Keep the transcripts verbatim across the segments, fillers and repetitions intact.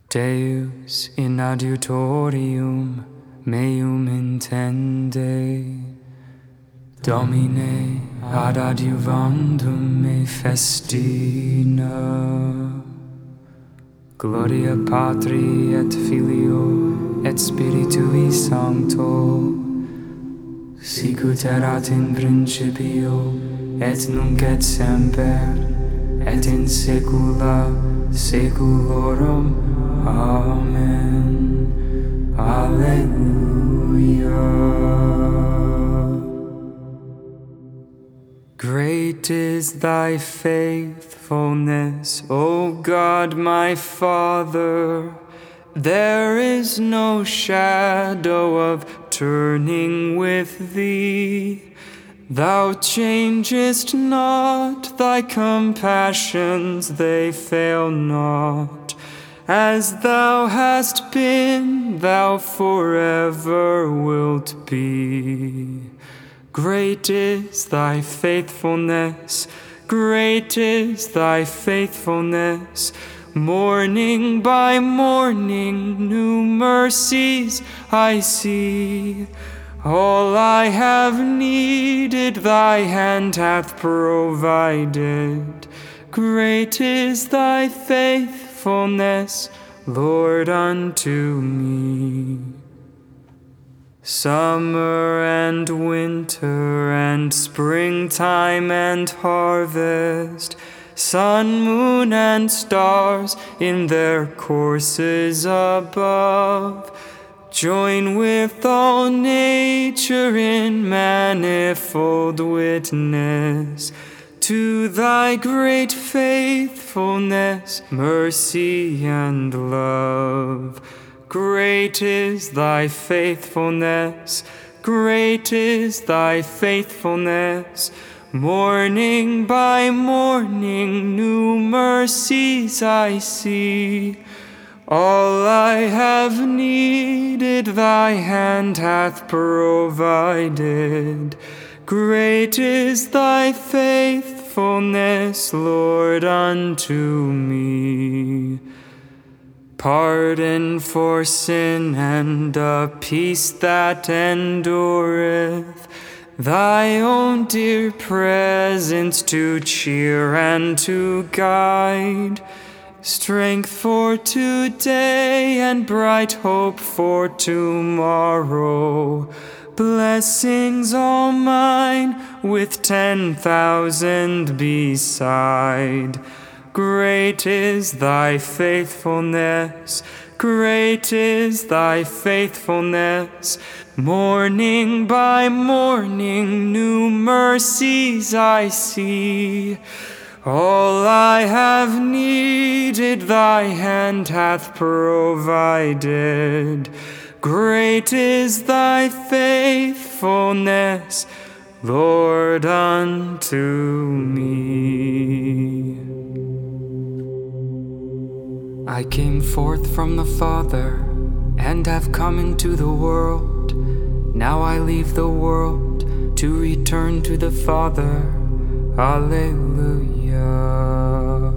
Deus in adiutorium meum intende, Domine ad adiuvandum me festina. Gloria Patri et Filio et Spiritui Sancto, sicut erat in principio et nunc et semper et in saecula saeculorum. Amen. Alleluia. Great is thy faithfulness, O God my Father. There is no shadow of turning with thee. Thou changest not, thy compassions, they fail not. As thou hast been, thou forever wilt be. Great is thy faithfulness, great is thy faithfulness. Morning by morning, new mercies I see. All I have needed, thy hand hath provided. Great is thy faithfulness, Lord, unto me. Summer and winter and springtime and harvest, sun, moon, and stars in their courses above, join with all nature in manifold witness to thy great faithfulness, mercy, and love. Great is thy faithfulness, great is thy faithfulness. Morning by morning, new mercies I see. All I have needed, thy hand hath provided. Great is thy faithfulness, Lord, unto me. Pardon for sin and a peace that endureth, thy own dear presence to cheer and to guide, strength for today and bright hope for tomorrow, blessings all mine with ten thousand beside. Great is thy faithfulness, great is thy faithfulness. Morning by morning, new mercies I see. All I have needed, thy hand hath provided. Great is thy faithfulness, Lord, unto me. I came forth from the Father, and have come into the world. Now I leave the world to return to the Father. Alleluia.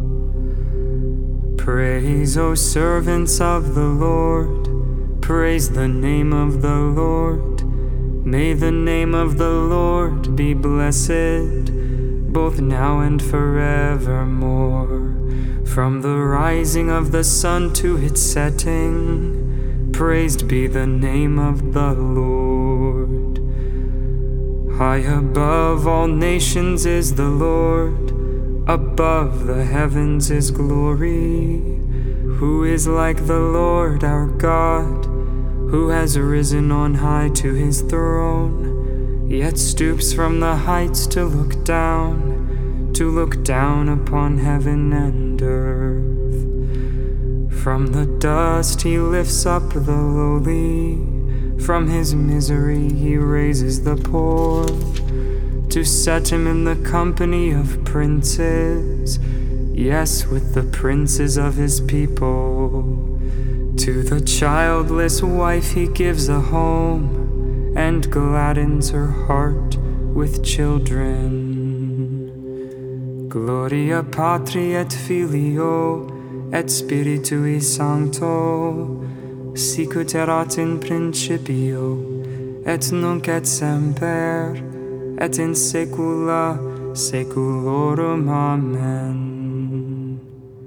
Praise, O servants of the Lord. Praise the name of the Lord. May the name of the Lord be blessed, both now and forevermore. From the rising of the sun to its setting, praised be the name of the Lord. High above all nations is the Lord, above the heavens is glory. Who is like the Lord our God, who has risen on high to his throne, yet stoops from the heights to look down, to look down upon heaven and earth. From the dust he lifts up the lowly, from his misery he raises the poor, to set him in the company of princes, yes, with the princes of his people. To the childless wife he gives a home, and gladdens her heart with children. Gloria Patri et Filio et Spiritui Sancto, sicut erat in principio, et nunc et semper, et in saecula saeculorum. Amen.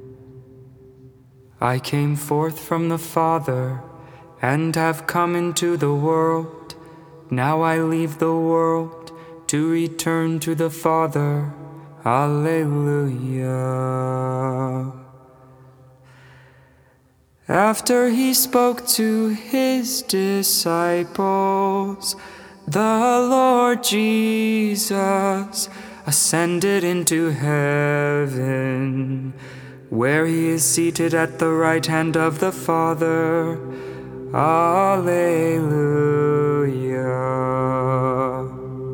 I came forth from the Father, and have come into the world. Now I leave the world, to return to the Father. Alleluia. After he spoke to his disciples, the Lord Jesus ascended into heaven, where he is seated at the right hand of the Father. Alleluia.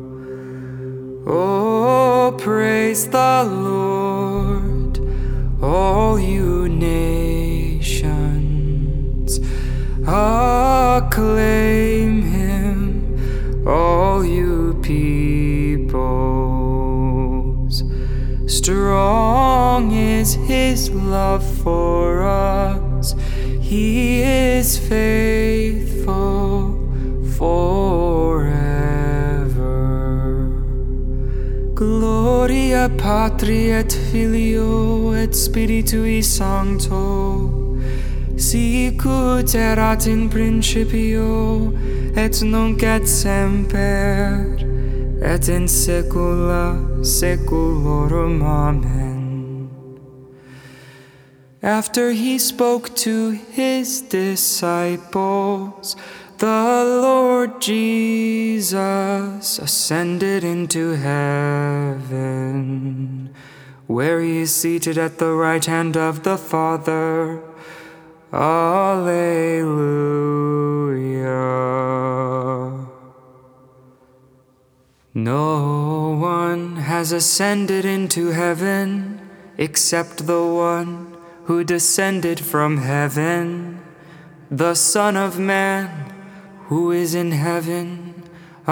Oh, praise the Lord, all you nations. Acclaim him, all you peoples. Strong is his love for us. He is faithful forever. Gloria Patri et Filio et Spiritui Sancto, sicut erat in principio, et nunc et semper, et in saecula saeculorum. Amen. After he spoke to his disciples, the Lord Jesus ascended into heaven, where he is seated at the right hand of the Father. Alleluia. No one has ascended into heaven except the one who descended from heaven, the Son of Man, who is in heaven.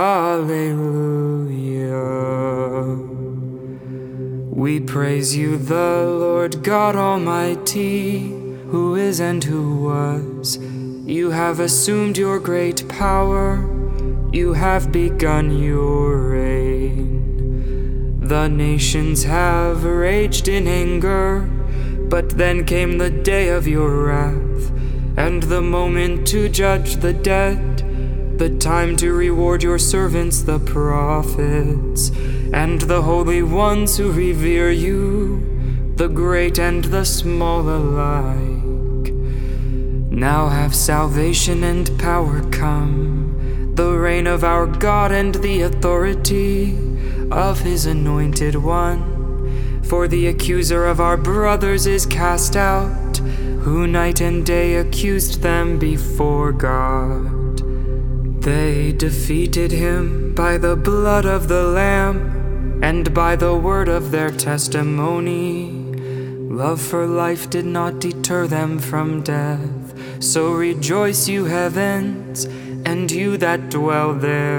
Alleluia. We praise you, the Lord God Almighty, who is and who was. You have assumed your great power. You have begun your reign. The nations have raged in anger, but then came the day of your wrath, and the moment to judge the dead, the time to reward your servants, the prophets, and the holy ones who revere you, the great and the small alike. Now have salvation and power come, the reign of our God and the authority of his anointed one. For the accuser of our brothers is cast out, who night and day accused them before God. They defeated him by the blood of the Lamb and by the word of their testimony. Love for life did not deter them from death. So rejoice, you heavens, and you that dwell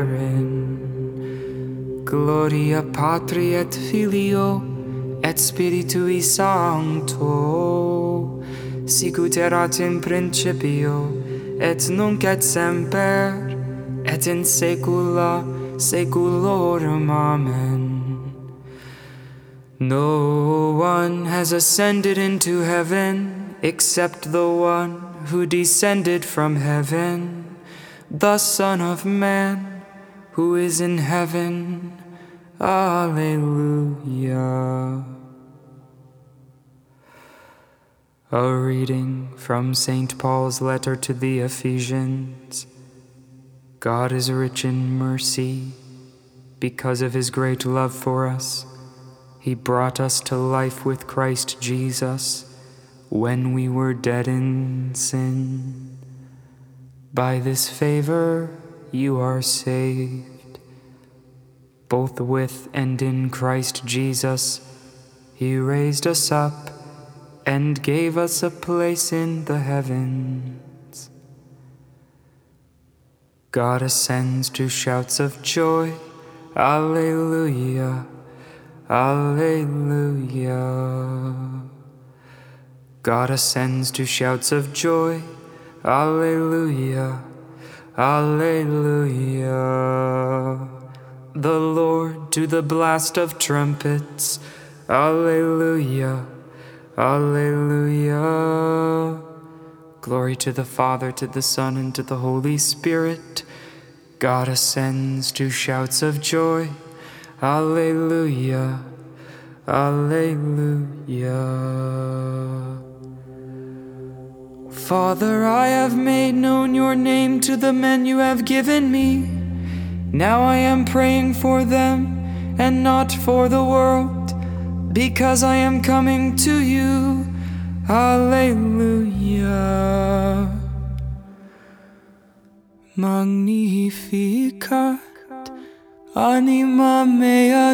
therein. Gloria Patri et Filio et Spiritui Sancto, sicut erat in principio, et nunc et semper, et in saecula saeculorum. Amen. No one has ascended into heaven except the one who descended from heaven, the Son of Man, who is in heaven. Alleluia. A reading from Saint Paul's letter to the Ephesians. God is rich in mercy. Because of his great love for us, he brought us to life with Christ Jesus when we were dead in sin. By this favor you are saved. Both with and in Christ Jesus, he raised us up and gave us a place in the heavens. God ascends to shouts of joy. Alleluia, alleluia. God ascends to shouts of joy. Alleluia, Alleluia. The Lord to the blast of trumpets. Alleluia, Alleluia. Glory to the Father, to the Son, and to the Holy Spirit. God ascends to shouts of joy. Alleluia, Alleluia. Father, I have made known your name to the men you have given me. Now I am praying for them and not for the world, because I am coming to you. Alleluia. Magnificat anima mea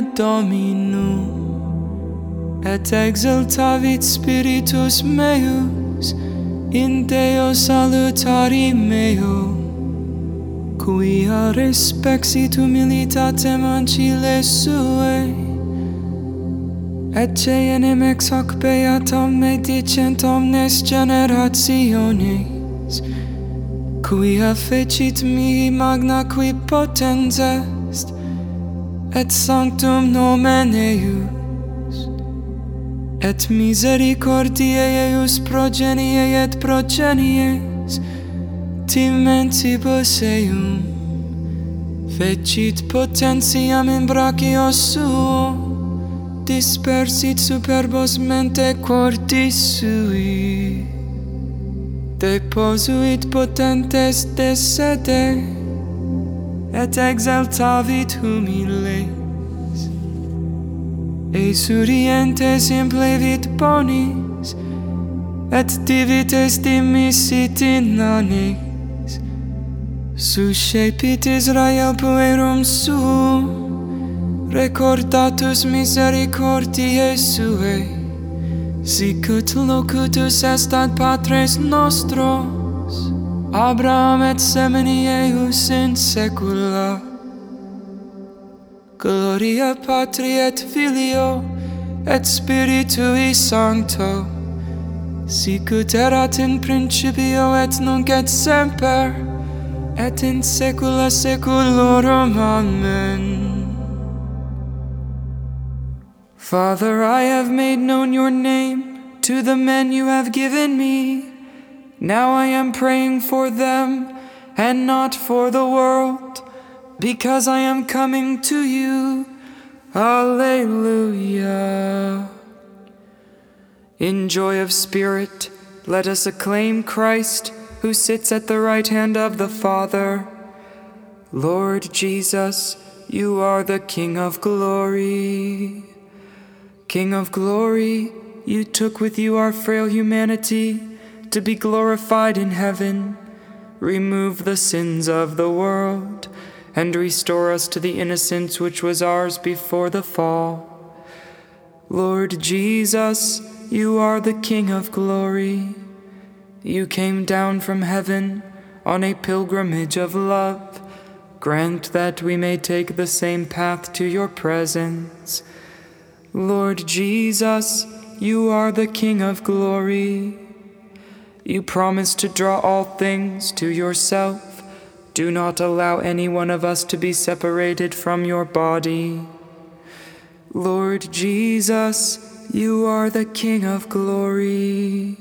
Dominum, et exultavit spiritus meus in Deo salutari meo, quia respexit humilitatem ancile suae, et cenem ex hoc beatam me dicent omnes generationes, quia fecit mihi magna qui potens est, et sanctum nomen eius, et misericordiae eius progenie et progenies timentibus eum, fecit potentiam in brachio suo, dispersit superbos mente cordis sui, deposuit potentes de sede, et exaltavit humiles, exurientes implevit bonis, et divites dimissit inanes, suscepit Israel puerum suum, recordatus misericordiae suae, sicut locutus est ad patres nostros, Abraham et semini eius in saecula. Gloria Patri et Filio et Spiritui Sancto, sicut erat in principio et nunc et semper, et in saecula saeculorum. Amen. Father, I have made known your name to the men you have given me. Now I am praying for them and not for the world, because I am coming to you. Alleluia. In joy of spirit, let us acclaim Christ, who sits at the right hand of the Father. Lord Jesus, you are the King of glory. King of glory, you took with you our frail humanity to be glorified in heaven. Remove the sins of the world and restore us to the innocence which was ours before the fall. Lord Jesus, you are the King of glory. You came down from heaven on a pilgrimage of love. Grant that we may take the same path to your presence. Lord Jesus, you are the King of glory. You promised to draw all things to yourself. Do not allow any one of us to be separated from your body. Lord Jesus, you are the King of glory.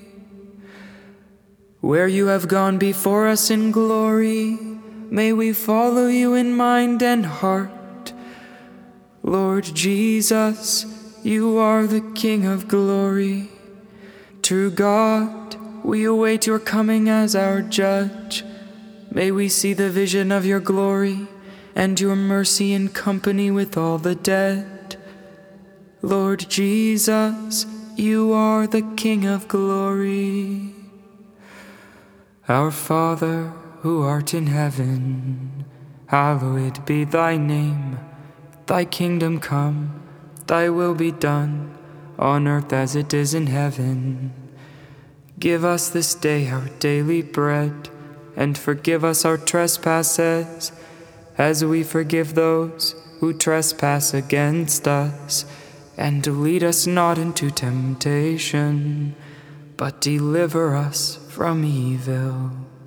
Where you have gone before us in glory, may we follow you in mind and heart. Lord Jesus, you are the King of glory. True God, we await your coming as our judge. May we see the vision of your glory and your mercy in company with all the dead. Lord Jesus, you are the King of glory. Our Father, who art in heaven, hallowed be thy name. Thy kingdom come, thy will be done, on earth as it is in heaven. Give us this day our daily bread, and forgive us our trespasses, as we forgive those who trespass against us. And lead us not into temptation, but deliver us from evil.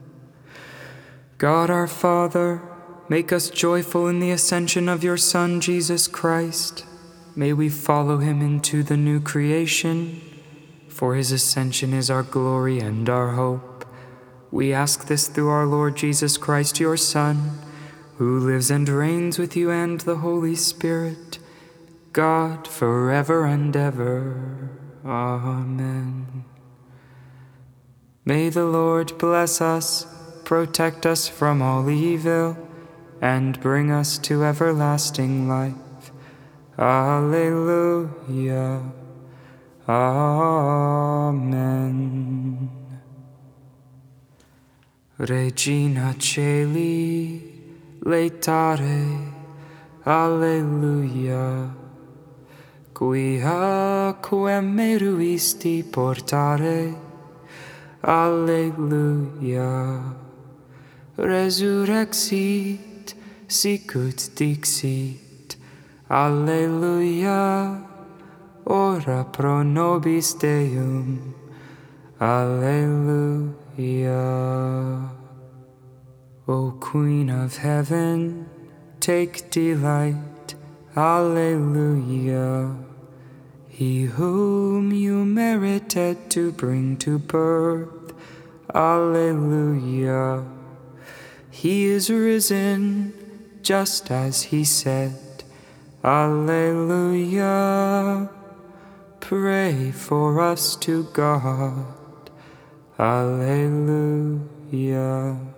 God our Father, make us joyful in the ascension of your Son, Jesus Christ. May we follow him into the new creation, for his ascension is our glory and our hope. We ask this through our Lord Jesus Christ, your Son, who lives and reigns with you and the Holy Spirit, God, forever and ever. Amen. May the Lord bless us, protect us from all evil, and bring us to everlasting life. Alleluia. Amen. Regina Caeli, laetare, Alleluia. Quia quem meruisti portare, Alleluia. Resurrexit, sicut dixit, Alleluia. Ora pro nobis Deum, Alleluia. O Queen of Heaven, take delight, Alleluia. He whom you merited to bring to birth, Alleluia. He is risen, just as he said, Alleluia. Pray for us to God, Alleluia.